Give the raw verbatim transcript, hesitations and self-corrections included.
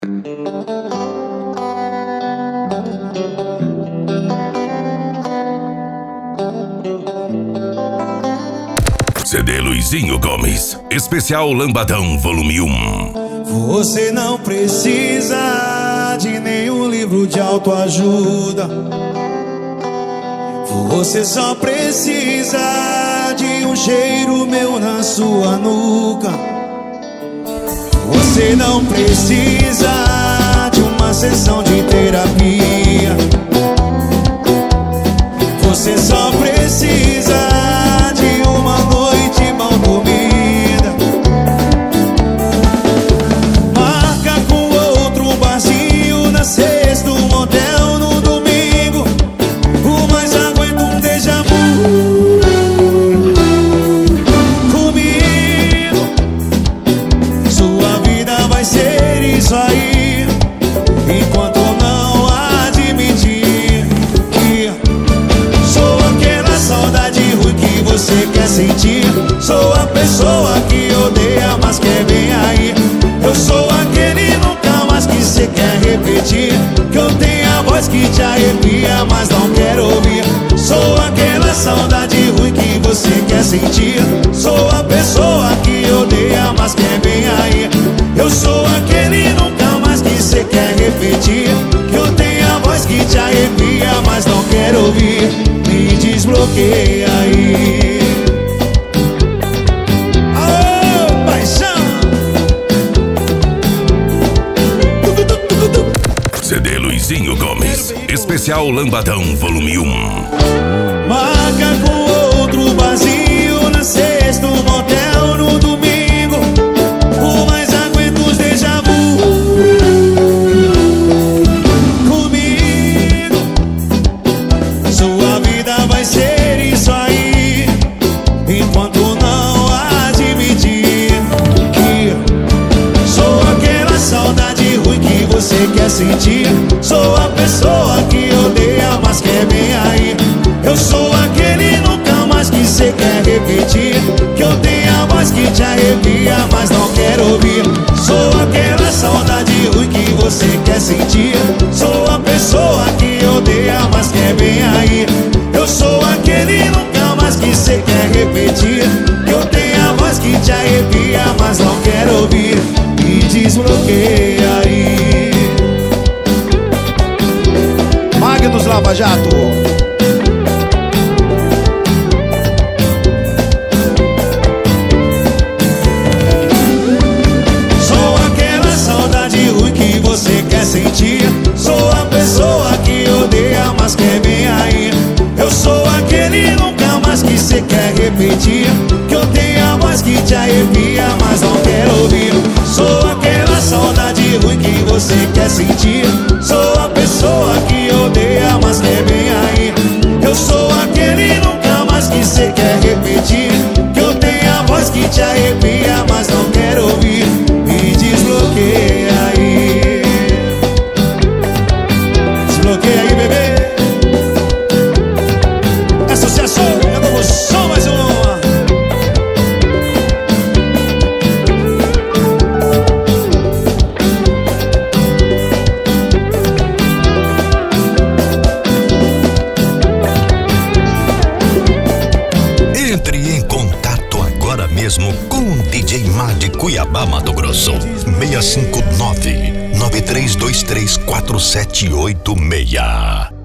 C D Luizinho Gomes, especial Lambadão Volume um. Você não precisa de nenhum livro de autoajuda. Você só precisa de um cheiro meu na sua nuca. Você não precisa de uma sessão de terapia. Você só precisa de uma noite mal dormida. Marca com outro um barzinho na sexta, um motel no domingo. O mais aguenta um déjà vu comigo. Sua vida vai ser isso aí, enquanto não admitir que sou aquela saudade ruim que você quer sentir. Sou a pessoa que odeia, mas quer bem aí. Eu sou aquele nunca mais que você quer repetir, que eu tenho a voz que te arrepia, mas não quero ouvir. Sou aquela saudade ruim que você quer sentir. Sou a pessoa que odeia, mas quer bem aí. Eu sou aquele nunca mais que você quer repetir, que eu tenho a voz que te arrepia, mas não quero ouvir. Me desbloqueia aí. Aô, paixão! C D Luizinho Gomes, especial Lambadão Volume um. Marca com outro barzinho na sexta, um motel no domingo. O mais aguenta os déjà vu comigo. Sua vida vai ser isso aí, enquanto não admitir que sou aquela saudade ruim que você quer sentir. Sou a pessoa que odeia, mas quer bem aí. Eu sou aquele nunca mais que você quer repetir, que eu tenho a voz que te arrepia, mas não quero ouvir. Sou aquela saudade ruim que você quer sentir. Sou a pessoa que odeia, mas quer bem aí. Eu sou aquele nunca mais que você quer repetir, que eu tenho a voz que te arrepia, mas não quero ouvir. Me desbloqueia aí. Magnus Lava Jato. Sou aquela saudade ruim que você quer sentir. Sou a pessoa que odeia, mas quer bem aí. Eu sou aquele nunca mais que você quer repetir, que eu tenho a voz que te arrepia, mas não quero ouvir. Sou aquela saudade ruim que você quer sentir. Sou a pessoa que odeia, mas quer bem aí. Eu sou aquele nunca mais que você quer repetir, que eu tenho a voz que te arrepia, mas não quero ouvir. Me desbloqueia aí. Desbloqueia aí, bebê. É sucesso, é novo som, mais uma. Entre em contato agora mesmo com o D J Mar de Cuiabá, Mato Grosso. seis cinco nove, nove três dois três, quatro sete oito seis.